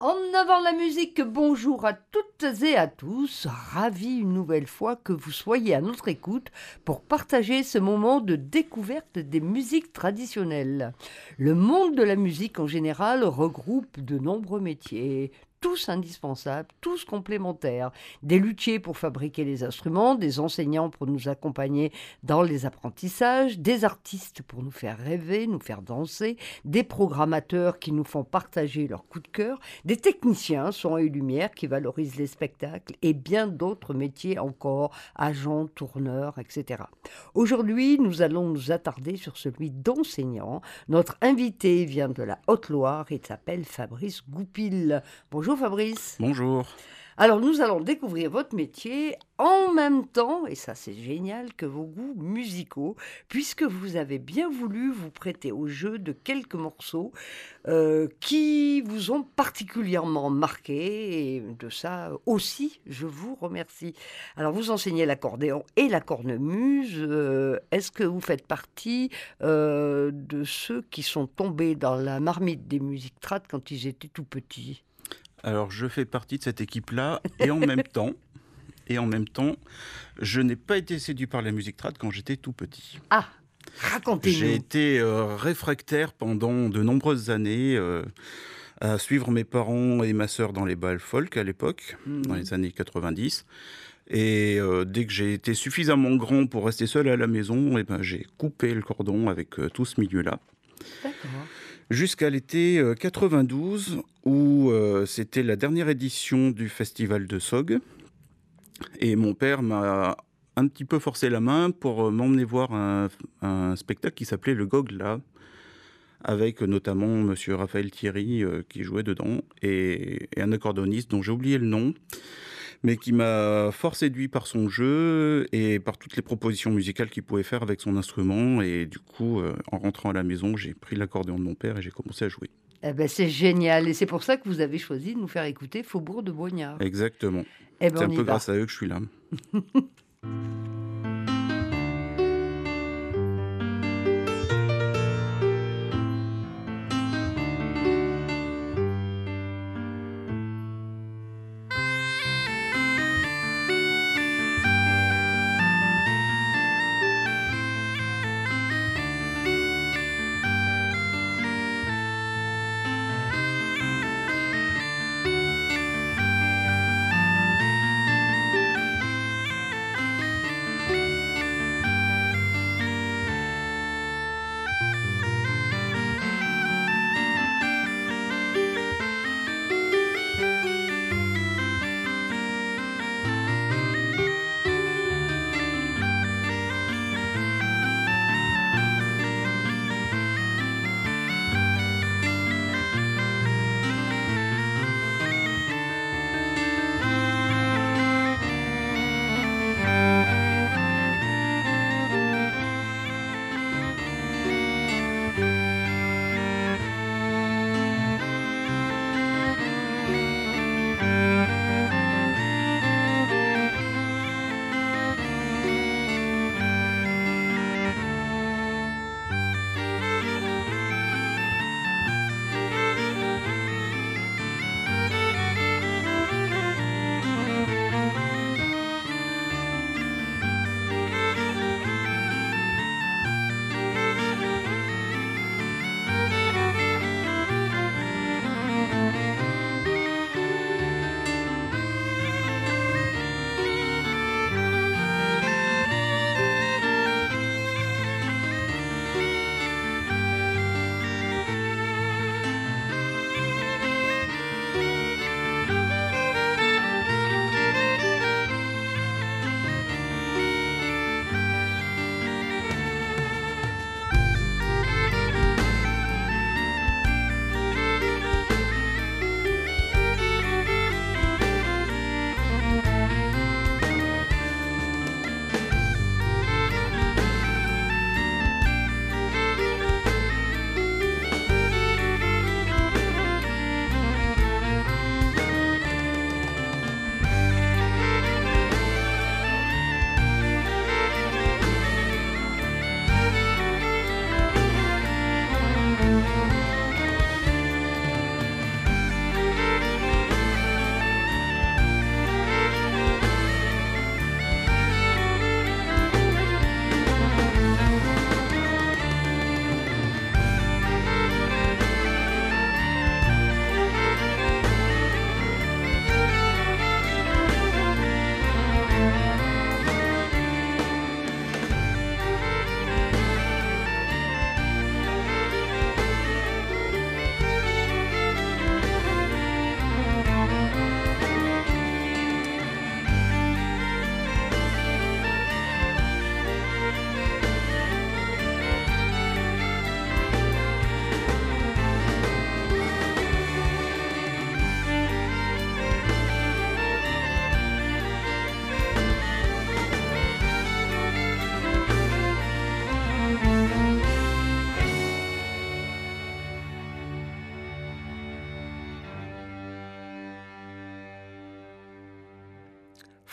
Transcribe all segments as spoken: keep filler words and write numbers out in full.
En avant la musique, bonjour à toutes et à tous. Ravi une nouvelle fois que vous soyez à notre écoute pour partager ce moment de découverte des musiques traditionnelles. Le monde de la musique en général regroupe de nombreux métiers, tous indispensables, tous complémentaires. Des luthiers pour fabriquer les instruments, des enseignants pour nous accompagner dans les apprentissages, des artistes pour nous faire rêver, nous faire danser, des programmateurs qui nous font partager leurs coups de cœur, des techniciens son et lumière qui valorisent les spectacles et bien d'autres métiers encore, agents, tourneurs, et cetera. Aujourd'hui, nous allons nous attarder sur celui d'enseignant. Notre invité vient de la Haute-Loire et s'appelle Fabrice Goupil. Bonjour Fabrice. Bonjour. Alors nous allons découvrir votre métier en même temps, et ça c'est génial, que vos goûts musicaux, puisque vous avez bien voulu vous prêter au jeu de quelques morceaux euh, qui vous ont particulièrement marqué, et de ça aussi je vous remercie. Alors vous enseignez l'accordéon et la cornemuse, euh, est-ce que vous faites partie euh, de ceux qui sont tombés dans la marmite des musiques trad quand ils étaient tout petits ? Alors, je fais partie de cette équipe-là et en même temps, et en même temps, je n'ai pas été séduit par la musique trad quand j'étais tout petit. Ah, racontez-nous. J'ai été euh, réfractaire pendant de nombreuses années euh, à suivre mes parents et ma sœur dans les bals folk à l'époque, mmh. dans les années quatre-vingt-dix. Et euh, dès que j'ai été suffisamment grand pour rester seul à la maison, eh ben, j'ai coupé le cordon avec euh, tout ce milieu-là. D'accord. Jusqu'à l'été euh, quatre-vingt-douze, où euh, c'était la dernière édition du festival de Sog. Et mon père m'a un petit peu forcé la main pour euh, m'emmener voir un, un spectacle qui s'appelait Le Gogla, avec notamment monsieur Raphaël Thierry euh, qui jouait dedans, et, et un accordéoniste dont j'ai oublié le nom, mais qui m'a fort séduit par son jeu et par toutes les propositions musicales qu'il pouvait faire avec son instrument. Et du coup, euh, en rentrant à la maison, j'ai pris l'accordéon de mon père et j'ai commencé à jouer. Eh ben, c'est génial. Et c'est pour ça que vous avez choisi de nous faire écouter Faubourg de Boignard. Exactement. Eh ben, C'est on un y peu va. grâce à eux que je suis là.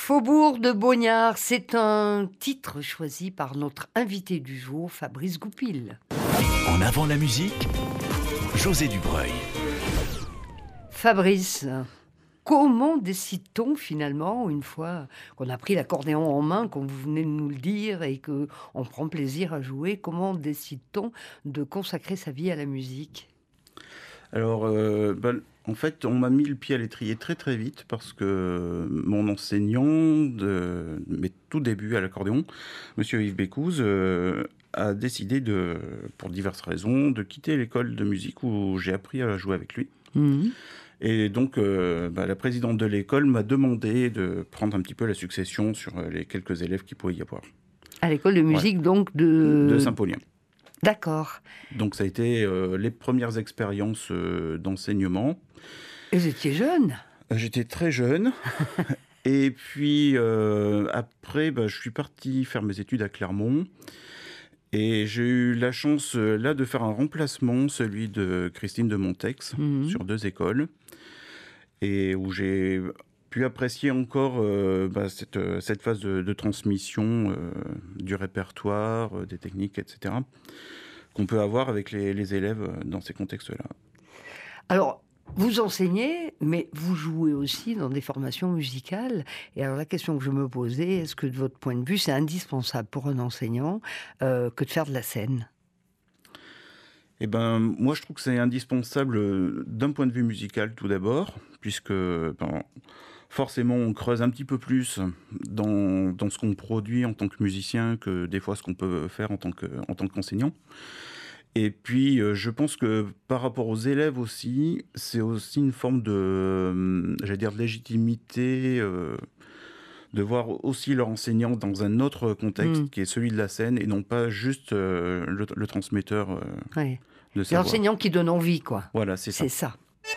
Faubourg de Bognard, c'est un titre choisi par notre invité du jour, Fabrice Goupil. En avant la musique, José Dubreuil. Fabrice, comment décide-t-on finalement, une fois qu'on a pris l'accordéon en main, comme vous venez de nous le dire, et qu'on prend plaisir à jouer, comment décide-t-on de consacrer sa vie à la musique ? Alors, euh, ben, en fait, on m'a mis le pied à l'étrier très très vite parce que mon enseignant de mes tout débuts à l'accordéon, Monsieur Yves Bécouz, euh, a décidé, de, pour diverses raisons, de quitter l'école de musique où j'ai appris à jouer avec lui. Mmh. Et donc, euh, bah, la présidente de l'école m'a demandé de prendre un petit peu la succession sur les quelques élèves qu'il pouvait y avoir. À l'école de musique, Ouais. donc, de... De Saint-Paulien. D'accord. Donc, ça a été euh, les premières expériences euh, d'enseignement. Et vous étiez jeune ? J'étais très jeune. Et puis, euh, après, bah, je suis parti faire mes études à Clermont. Et j'ai eu la chance, euh, là, de faire un remplacement, celui de Christine de Montex, Mmh. sur deux écoles. Et où j'ai pu apprécier encore euh, bah, cette, euh, cette phase de, de transmission euh, du répertoire, euh, des techniques, et cetera, qu'on peut avoir avec les, les élèves dans ces contextes-là. Alors, vous enseignez, mais vous jouez aussi dans des formations musicales. Et alors la question que je me posais, est-ce que de votre point de vue, c'est indispensable pour un enseignant euh, que de faire de la scène ? Eh ben, moi, je trouve que c'est indispensable euh, d'un point de vue musical tout d'abord, puisque ben, forcément, on creuse un petit peu plus dans, dans ce qu'on produit en tant que musicien que des fois ce qu'on peut faire en tant que, en tant qu'enseignant. Et puis, euh, je pense que par rapport aux élèves aussi, c'est aussi une forme de, euh, j'allais dire, de légitimité, euh, de voir aussi leur enseignant dans un autre contexte Mmh. qui est celui de la scène et non pas juste euh, le, le transmetteur euh, Ouais. de C'est savoir. l'enseignant qui donne envie, quoi. Voilà, c'est ça. C'est ça.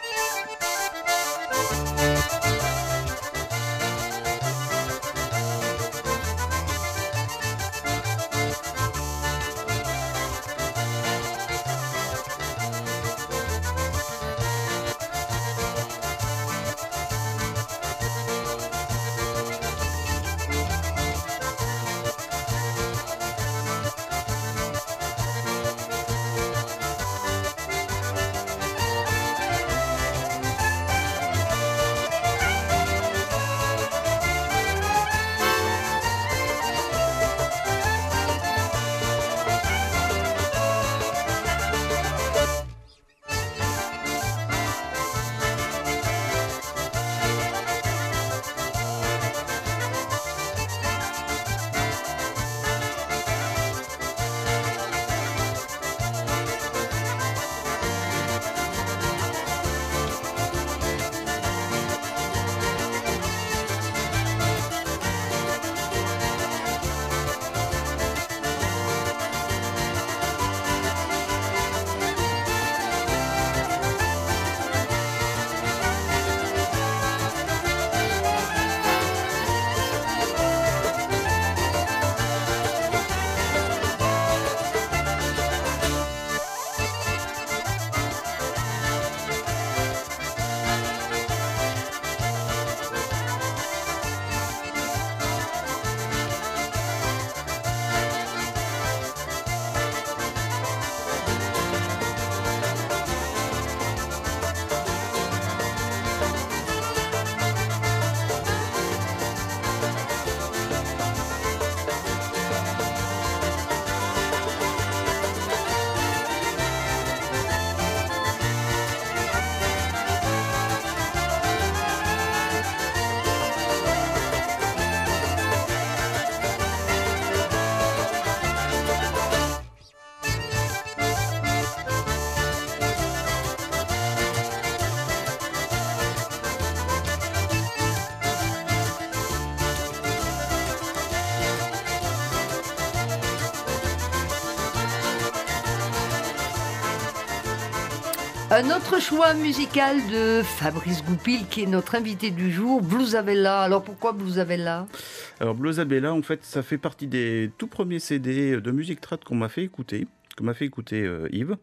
Un autre choix musical de Fabrice Goupil, qui est notre invité du jour, Bluesabella. Alors pourquoi Bluesabella ? Alors Bluesabella, en fait, ça fait partie des tout premiers C D de musique trad qu'on m'a fait écouter, qu'on m'a fait écouter euh, Yves.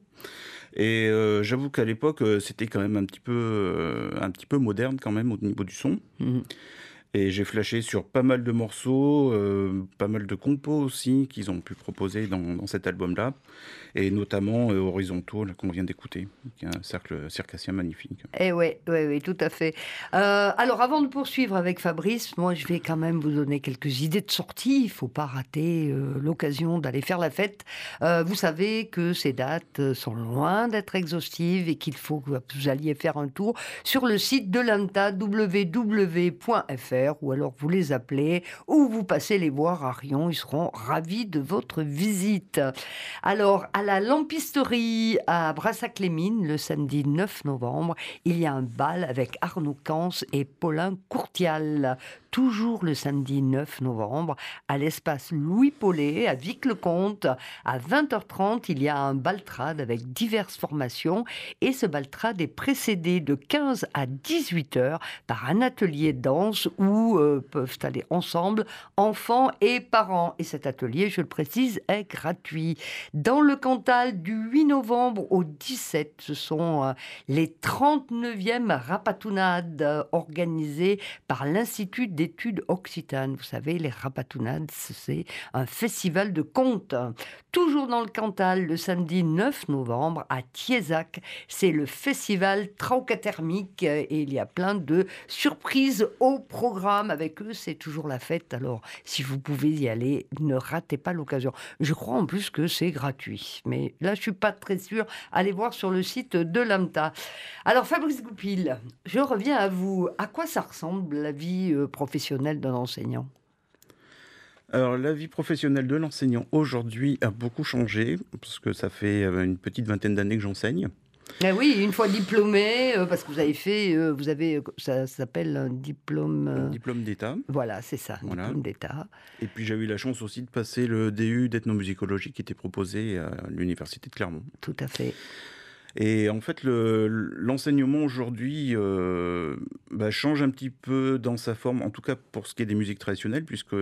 Et euh, j'avoue qu'à l'époque, euh, c'était quand même un petit peu, euh, un petit peu moderne quand même au niveau du son. Mmh. Et j'ai flashé sur pas mal de morceaux, euh, pas mal de compos aussi qu'ils ont pu proposer dans, dans cet album-là, et notamment euh, Horizontaux, là, qu'on vient d'écouter, qui est un cercle circassien magnifique. Eh oui, oui, oui, tout à fait. Euh, alors, avant de poursuivre avec Fabrice, moi, je vais quand même vous donner quelques idées de sortie. Il ne faut pas rater euh, l'occasion d'aller faire la fête. Euh, vous savez que ces dates sont loin d'être exhaustives et qu'il faut que vous alliez faire un tour sur le site de l'A N T A, w w w point f r, ou alors vous les appelez, ou vous passez les voir à Rion. Ils seront ravis de votre visite. Alors, à la Lampisterie à Brassac-les-Mines, le samedi neuf novembre, il y a un bal avec Arnaud Cans et Paulin Courtial. Toujours le samedi neuf novembre, à l'espace Louis Paulet, à Vic-le-Comte, à vingt heures trente, il y a un baltrade avec diverses formations. Et ce baltrade est précédé de quinze à dix-huit heures par un atelier de danse où euh, peuvent aller ensemble enfants et parents. Et cet atelier, je le précise, est gratuit. Dans le Cantal, du huit novembre au dix-sept, ce sont euh, les trente-neuvièmes rapatounades euh, organisées par l'Institut d'études occitanes. Vous savez, les rapatounades, c'est un festival de contes. Toujours dans le Cantal, le samedi neuf novembre, à Thiézac, c'est le festival traucatermique et il y a plein de surprises au programme. Avec eux, c'est toujours la fête. Alors, si vous pouvez y aller, ne ratez pas l'occasion. Je crois en plus que c'est gratuit. Mais là, je ne suis pas très sûre. Allez voir sur le site de l'A N T A. Alors, Fabrice Goupil, je reviens à vous. À quoi ça ressemble la vie euh, professionnelle d'un enseignant ? Alors, la vie professionnelle de l'enseignant aujourd'hui a beaucoup changé, parce que ça fait une petite vingtaine d'années que j'enseigne. Eh oui, une fois diplômé, euh, parce que vous avez fait, euh, vous avez, ça, ça s'appelle un diplôme... Euh... Un diplôme d'État. Voilà, c'est ça, un voilà. diplôme d'État. Et puis j'ai eu la chance aussi de passer le D U d'ethnomusicologie qui était proposé à l'université de Clermont. Tout à fait. Et en fait, le, l'enseignement aujourd'hui euh, bah, change un petit peu dans sa forme, en tout cas pour ce qui est des musiques traditionnelles, puisque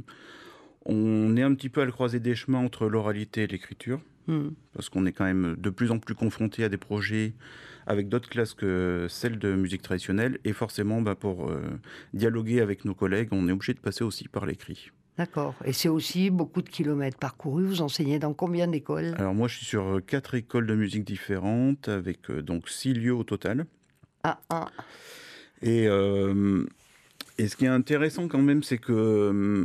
on est un petit peu à la croisée des chemins entre l'oralité et l'écriture, mmh. parce qu'on est quand même de plus en plus confronté à des projets avec d'autres classes que celles de musique traditionnelle, et forcément, bah, pour euh, dialoguer avec nos collègues, on est obligé de passer aussi par l'écrit. D'accord. Et c'est aussi beaucoup de kilomètres parcourus. Vous enseignez dans combien d'écoles ? Alors moi, je suis sur quatre écoles de musique différentes, avec euh, donc six lieux au total. Ah, ah. Et, euh, et ce qui est intéressant quand même, c'est que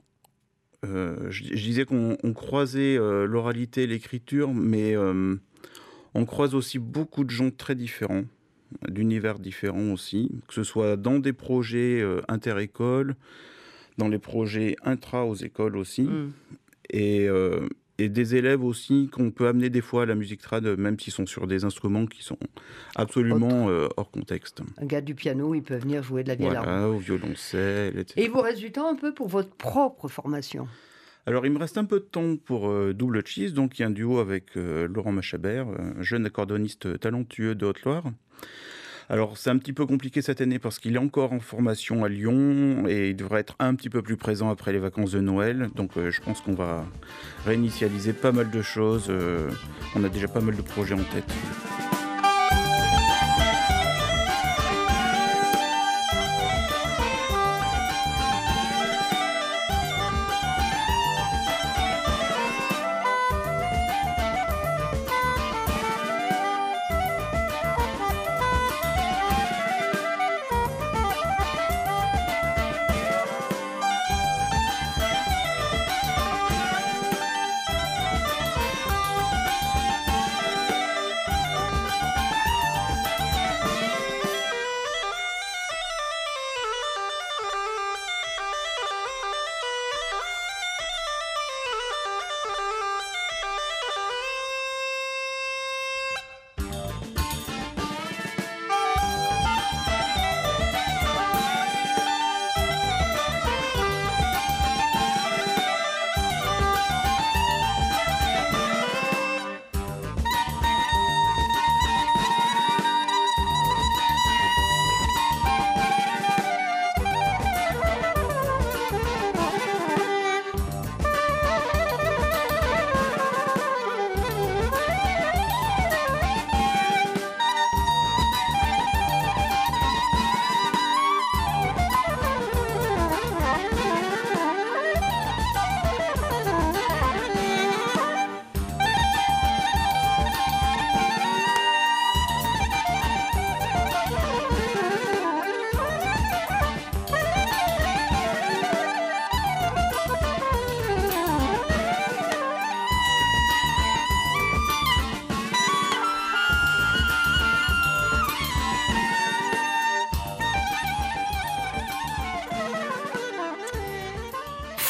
euh, je, je disais qu'on on croisait euh, l'oralité et l'écriture, mais euh, on croise aussi beaucoup de gens très différents, d'univers différents aussi, que ce soit dans des projets euh, inter-écoles, dans les projets intra aux écoles aussi, mmh. et, euh, et des élèves aussi qu'on peut amener des fois à la musique trad, même s'ils sont sur des instruments qui sont absolument euh, hors contexte. Un gars du piano, il peut venir jouer de la vielle. Voilà, au violoncelle, et cetera. Et il vous reste du temps un peu pour votre propre formation ? Alors, il me reste un peu de temps pour euh, Double Cheese, donc il y a un duo avec euh, Laurent Machabert, un jeune accordoniste talentueux de Haute-Loire. Alors, c'est un petit peu compliqué cette année parce qu'il est encore en formation à Lyon et il devrait être un petit peu plus présent après les vacances de Noël. Donc, euh, je pense qu'on va réinitialiser pas mal de choses. Euh, on a déjà pas mal de projets en tête.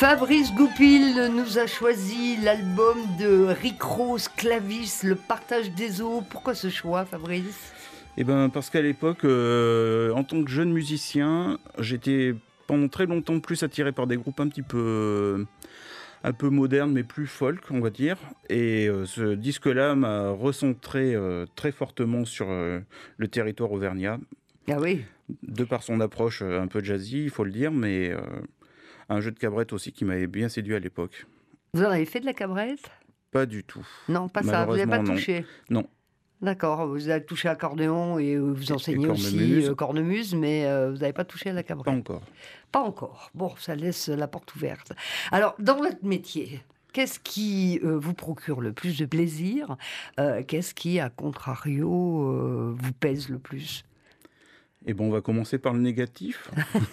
Fabrice Goupil nous a choisi l'album de Rick Rose, Clavis, Le Partage des eaux. Pourquoi ce choix, Fabrice ? Eh ben, parce qu'à l'époque, euh, en tant que jeune musicien, j'étais pendant très longtemps plus attiré par des groupes un petit peu, euh, un peu modernes, mais plus folk, on va dire. Et euh, ce disque-là m'a recentré euh, très fortement sur euh, le territoire auvergnat. Ah oui. De par son approche euh, un peu jazzy, il faut le dire, mais euh, un jeu de cabrette aussi qui m'avait bien séduit à l'époque. Vous en avez fait de la cabrette ? Pas du tout. Non, pas ça. Vous n'avez pas non. touché ? Non. D'accord. Vous avez touché accordéon et vous enseignez et aussi cornemuse. euh, cornemuse, mais euh, vous n'avez pas touché à la cabrette ? Pas encore. Pas encore. Bon, ça laisse la porte ouverte. Alors, dans votre métier, qu'est-ce qui euh, vous procure le plus de plaisir ? euh, Qu'est-ce qui, à contrario, euh, vous pèse le plus ? Eh ben, on va commencer par le négatif.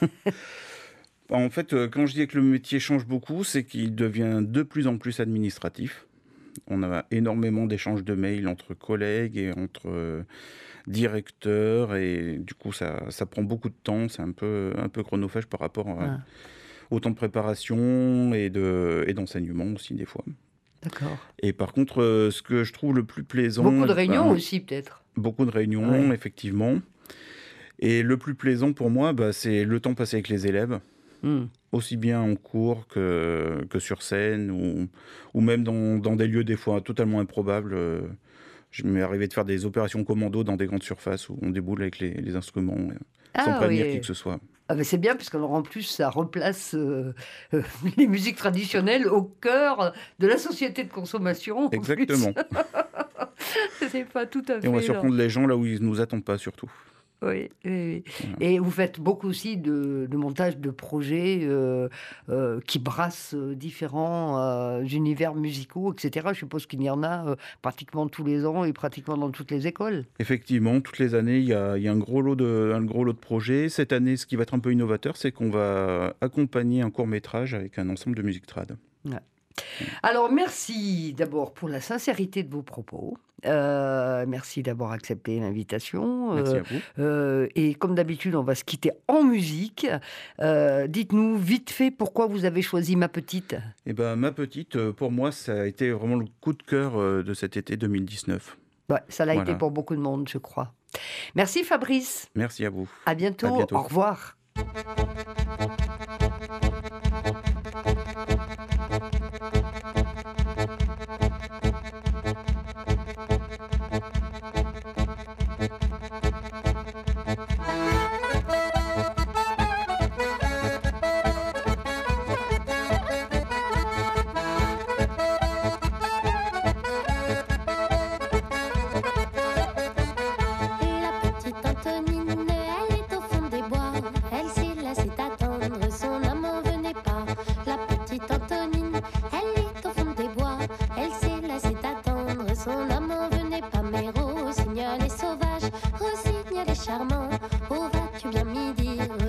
En fait, quand je dis que le métier change beaucoup, c'est qu'il devient de plus en plus administratif. On a énormément d'échanges de mails entre collègues et entre euh, directeurs, et du coup, ça, ça prend beaucoup de temps. C'est un peu, un peu chronophage par rapport à, ah. au temps de préparation et, de, et d'enseignement aussi, des fois. D'accord. Et par contre, euh, ce que je trouve le plus plaisant... Beaucoup de réunions ben, aussi, peut-être. Beaucoup de réunions, ouais. Effectivement. Et le plus plaisant pour moi, bah, c'est le temps passé avec les élèves, mmh. aussi bien en cours que, que sur scène, ou, ou même dans, dans des lieux des fois totalement improbables. Je m'est arrivé de faire des opérations commando dans des grandes surfaces où on déboule avec les, les instruments, ah, sans prévenir oui. qui que ce soit. Ah ben c'est bien, parce qu'en plus, ça replace euh, euh, les musiques traditionnelles au cœur de la société de consommation. Exactement. C'est pas tout à fait... Et on va surprendre les gens là où ils ne nous attendent pas, surtout. Oui, oui, oui. Voilà. Et vous faites beaucoup aussi de, de montage de projets euh, euh, qui brassent différents euh, univers musicaux, et cetera. Je suppose qu'il y en a euh, pratiquement tous les ans et pratiquement dans toutes les écoles. Effectivement, toutes les années, il y a, il y a un, gros lot de, un gros lot de projets. Cette année, ce qui va être un peu innovateur, c'est qu'on va accompagner un court-métrage avec un ensemble de musique trad. Ouais. Alors, merci d'abord pour la sincérité de vos propos. Euh, merci d'avoir accepté l'invitation. Merci euh, à vous. Euh, et comme d'habitude, on va se quitter en musique. Euh, dites-nous vite fait pourquoi vous avez choisi Ma Petite. Eh ben, Ma Petite, pour moi, ça a été vraiment le coup de cœur de cet été deux mille dix-neuf. Ouais, ça l'a voilà. été pour beaucoup de monde, je crois. Merci Fabrice. Merci à vous. À bientôt. À bientôt. Au revoir. Son amant venait pas, mais Rossignol est sauvage, Rossignol est charmant. Oh, vas-tu bien m'y dire?